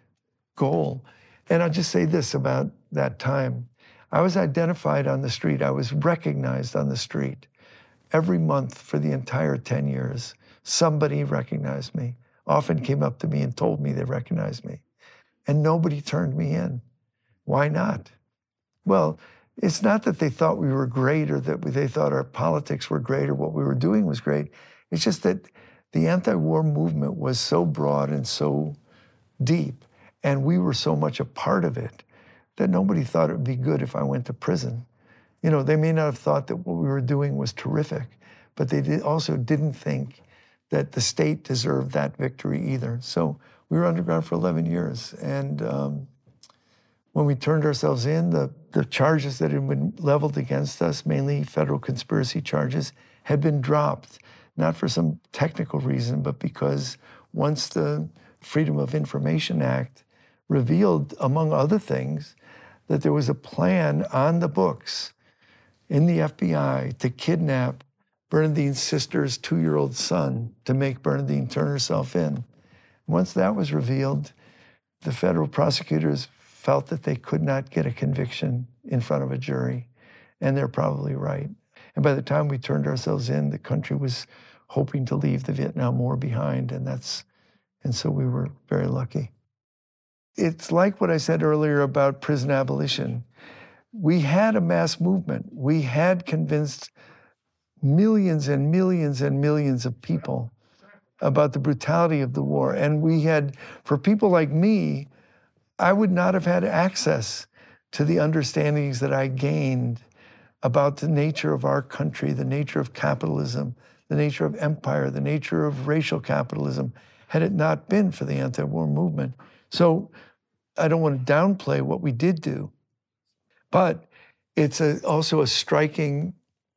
goal. And I'll just say this about that time. I was identified on the street. I was recognized on the street. Every month for the entire ten years, somebody recognized me, often came up to me and told me they recognized me. And nobody turned me in. Why not? Well, it's not that they thought we were great or that they thought our politics were great or what we were doing was great. It's just that the anti-war movement was so broad and so deep, and we were so much a part of it, that nobody thought it would be good if I went to prison. You know, they may not have thought that what we were doing was terrific, but they did also didn't think that the state deserved that victory either. So we were underground for eleven years. And um, when we turned ourselves in, the, the charges that had been leveled against us, mainly federal conspiracy charges, had been dropped, not for some technical reason, but because once the Freedom of Information Act revealed, among other things, that there was a plan on the books in the F B I to kidnap Bernardine's sister's two-year-old son to make Bernardine turn herself in. Once that was revealed, the federal prosecutors felt that they could not get a conviction in front of a jury, and they're probably right. And by the time we turned ourselves in, the country was hoping to leave the Vietnam War behind, and that's, and so we were very lucky. It's like what I said earlier about prison abolition. We had a mass movement. We had convinced millions and millions and millions of people about the brutality of the war. And we had, for people like me, I would not have had access to the understandings that I gained about the nature of our country, the nature of capitalism, the nature of empire, the nature of racial capitalism, had it not been for the anti-war movement. So I don't want to downplay what we did do, but it's a, also a striking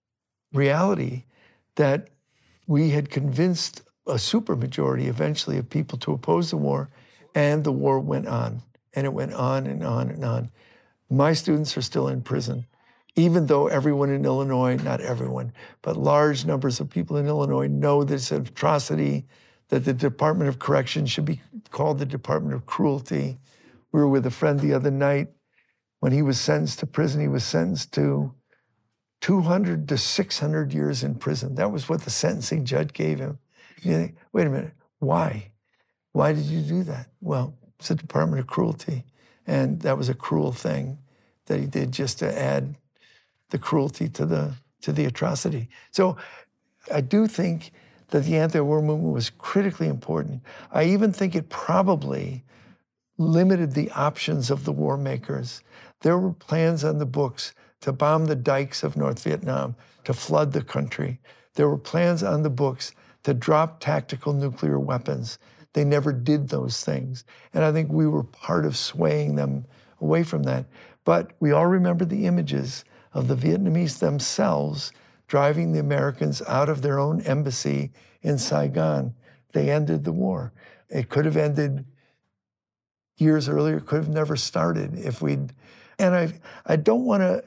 reality that we had convinced a supermajority eventually of people to oppose the war, and the war went on, and it went on and on and on. My students are still in prison, even though everyone in Illinois, not everyone, but large numbers of people in Illinois know this atrocity, that the Department of Corrections should be called the Department of Cruelty. We were with a friend the other night. When he was sentenced to prison, he was sentenced to two hundred to six hundred years in prison. That was what the sentencing judge gave him. You think, wait a minute, why? Why did you do that? Well, it's the Department of Cruelty. And that was a cruel thing that he did just to add the cruelty to the, to the atrocity. So I do think that the anti-war movement was critically important. I even think it probably limited the options of the war makers. There were plans on the books to bomb the dikes of North Vietnam, to flood the country. There were plans on the books to drop tactical nuclear weapons. They never did those things. And I think we were part of swaying them away from that. But we all remember the images of the Vietnamese themselves driving the Americans out of their own embassy in Saigon. They ended the war. It could have ended years earlier, could have never started if we'd, and I I don't want to,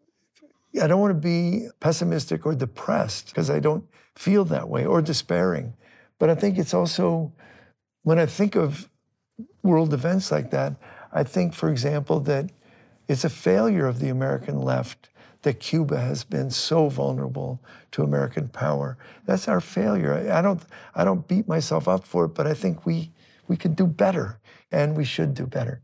I don't want to be pessimistic or depressed because I don't feel that way, or despairing. But I think it's also, when I think of world events like that, I think, for example, that it's a failure of the American left that Cuba has been so vulnerable to American power. That's our failure. I don't, I don't beat myself up for it, but I think we, we can do better, and we should do better.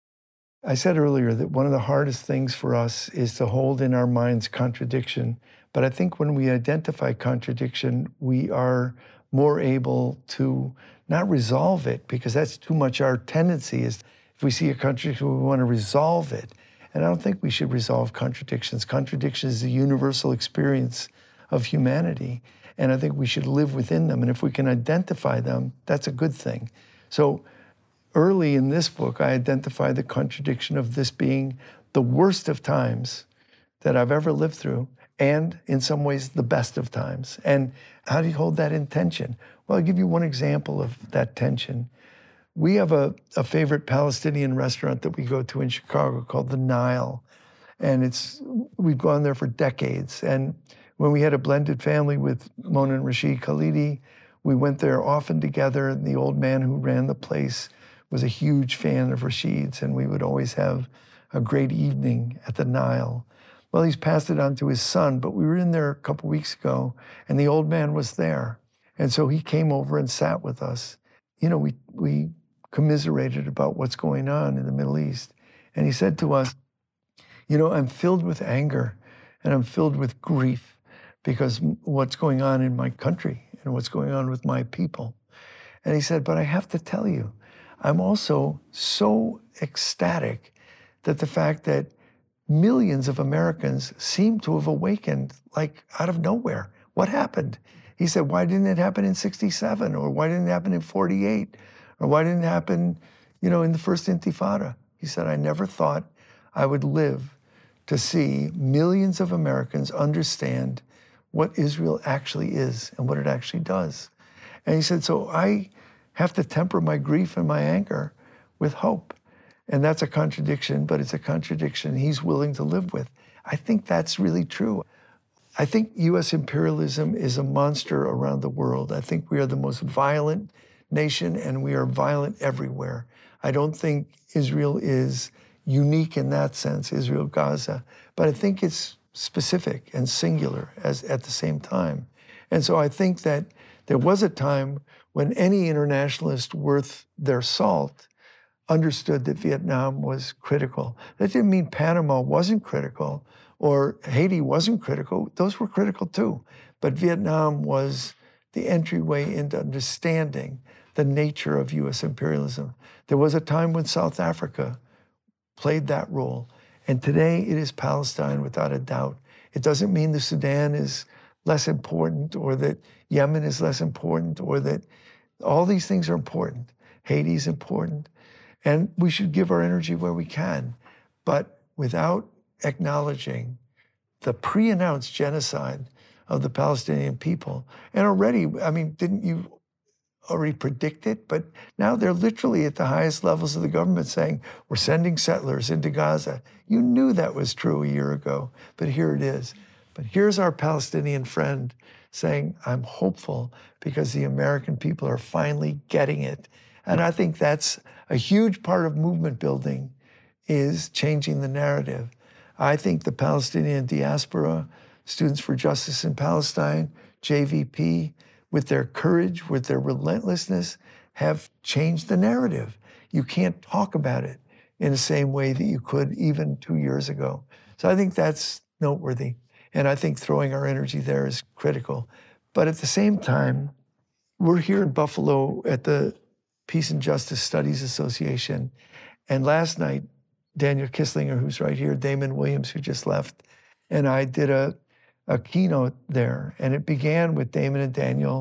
I said earlier that one of the hardest things for us is to hold in our minds contradiction, but I think when we identify contradiction, we are more able to not resolve it, because that's too much our tendency is, if we see a contradiction, we want to resolve it. And I don't think we should resolve contradictions. Contradiction is a universal experience of humanity, and I think we should live within them. And if we can identify them, that's a good thing. So early in this book, I identify the contradiction of this being the worst of times that I've ever lived through, and in some ways, the best of times. And how do you hold that in tension? Well, I'll give you one example of that tension. We have a, a favorite Palestinian restaurant that we go to in Chicago called The Nile. And it's we've gone there for decades. And when we had a blended family with Mona and Rashid Khalidi, we went there often together. And the old man who ran the place was a huge fan of Rashid's, and we would always have a great evening at The Nile. Well, he's passed it on to his son, but we were in there a couple weeks ago, and the old man was there. And so he came over and sat with us. You know, we we commiserated about what's going on in the Middle East. And he said to us, you know, I'm filled with anger and I'm filled with grief because what's going on in my country and what's going on with my people. And he said, but I have to tell you, I'm also so ecstatic that the fact that millions of Americans seem to have awakened like out of nowhere. What happened? He said, why didn't it happen in sixty-seven? Or why didn't it happen in forty-eight? Or why didn't it happen, you know, in the first Intifada? He said, I never thought I would live to see millions of Americans understand what Israel actually is and what it actually does. And he said, so I have to temper my grief and my anger with hope. And that's a contradiction, but it's a contradiction he's willing to live with. I think that's really true. I think U S imperialism is a monster around the world. I think we are the most violent nation, and we are violent everywhere. I don't think Israel is unique in that sense, Israel, Gaza, but I think it's specific and singular as at the same time. And so I think that there was a time when any internationalist worth their salt understood that Vietnam was critical. That didn't mean Panama wasn't critical or Haiti wasn't critical. Those were critical too. But Vietnam was the entryway into understanding the nature of U S imperialism. There was a time when South Africa played that role. And today it is Palestine without a doubt. It doesn't mean the Sudan is less important or that Yemen is less important or that all these things are important. Haiti is important. And we should give our energy where we can, but without acknowledging the pre-announced genocide of the Palestinian people. And already, I mean, didn't you already predict it? But now they're literally at the highest levels of the government saying, we're sending settlers into Gaza. You knew that was true a year ago, but here it is. But here's our Palestinian friend saying, I'm hopeful because the American people are finally getting it. And I think that's a huge part of movement building, is changing the narrative. I think the Palestinian diaspora, Students for Justice in Palestine, J V P, with their courage, with their relentlessness, have changed the narrative. You can't talk about it in the same way that you could even two years ago. So I think that's noteworthy. And I think throwing our energy there is critical. But at the same time, we're here in Buffalo at the Peace and Justice Studies Association. And last night, Daniel Kisslinger, who's right here, Damon Williams, who just left, and I did a, a keynote there. And it began with Damon and Daniel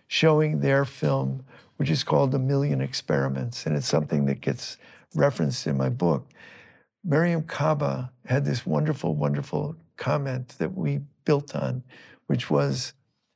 showing their film, which is called A Million Experiments, and it's something that gets referenced in my book. Mariame Kaba had this wonderful, wonderful comment that we built on, which was,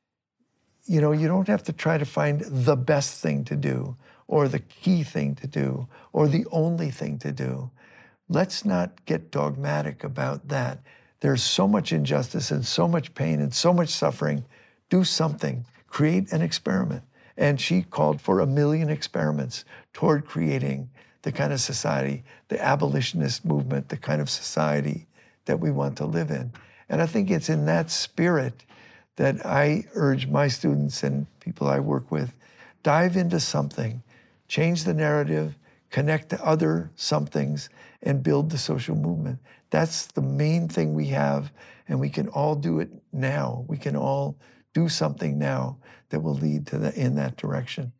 you know, you don't have to try to find the best thing to do or the key thing to do or the only thing to do. Let's not get dogmatic about that. There's so much injustice and so much pain and so much suffering. Do something. Create an experiment. And she called for a million experiments toward creating the kind of society, the abolitionist movement, the kind of society that we want to live in. And I think it's in that spirit that I urge my students and people I work with, dive into something, change the narrative, connect to other somethings, and build the social movement. That's the main thing we have, and we can all do it now. We can all do something now that will lead to the, in that direction.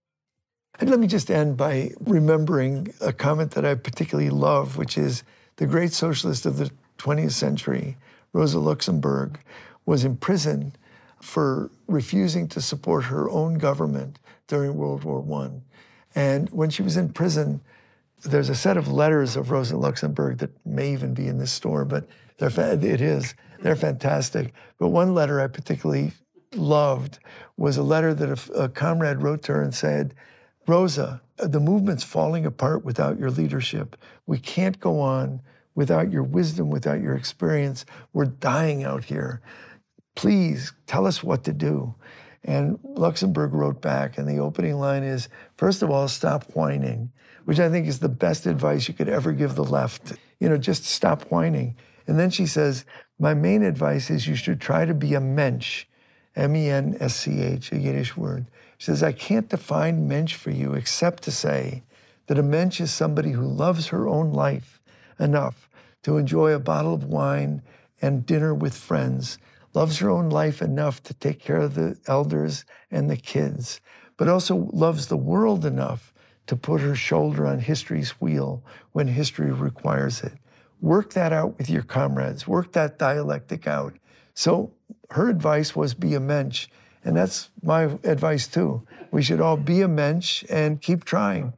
And let me just end by remembering a comment that I particularly love, which is the great socialist of the twentieth century, Rosa Luxemburg, was imprisoned for refusing to support her own government during World War One. And when she was in prison, there's a set of letters of Rosa Luxemburg that may even be in this store, but they're fa- it is. They're fantastic. But one letter I particularly loved was a letter that a, a comrade wrote to her and said, Rosa, the movement's falling apart without your leadership. We can't go on without your wisdom, without your experience. We're dying out here. Please tell us what to do. And Luxemburg wrote back, and the opening line is, first of all, stop whining, which I think is the best advice you could ever give the left. You know, just stop whining. And then she says, my main advice is you should try to be a mensch, M E N S C H, a Yiddish word. She says, I can't define mensch for you except to say that a mensch is somebody who loves her own life enough to enjoy a bottle of wine and dinner with friends, loves her own life enough to take care of the elders and the kids, but also loves the world enough to put her shoulder on history's wheel when history requires it. Work that out with your comrades. Work that dialectic out. So her advice was be a mensch, and that's my advice too. We should all be a mensch and keep trying.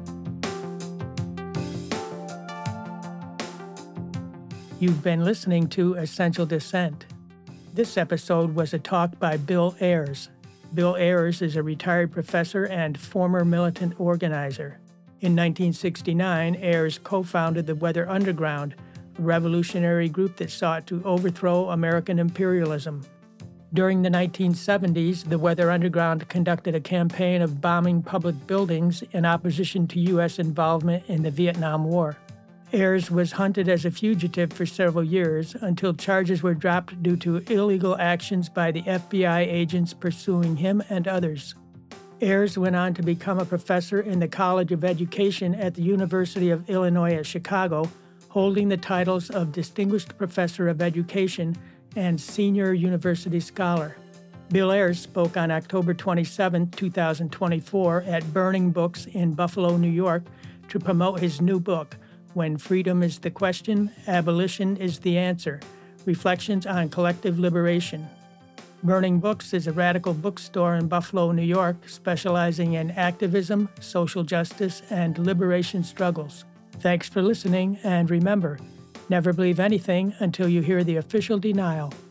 You've been listening to Essential Dissent. This episode was a talk by Bill Ayers. Bill Ayers is a retired professor and former militant organizer. In nineteen sixty-nine, Ayers co-founded the Weather Underground, a revolutionary group that sought to overthrow American imperialism. During the nineteen seventies, the Weather Underground conducted a campaign of bombing public buildings in opposition to U S involvement in the Vietnam War. Ayers was hunted as a fugitive for several years until charges were dropped due to illegal actions by the F B I agents pursuing him and others. Ayers went on to become a professor in the College of Education at the University of Illinois at Chicago, holding the titles of Distinguished Professor of Education and Senior University Scholar. Bill Ayers spoke on October twenty-seventh, twenty twenty-four at Burning Books in Buffalo, New York, to promote his new book, When Freedom is the Question, Abolition is the Answer, Reflections on Collective Liberation. Burning Books is a radical bookstore in Buffalo, New York, specializing in activism, social justice, and liberation struggles. Thanks for listening, and remember, never believe anything until you hear the official denial.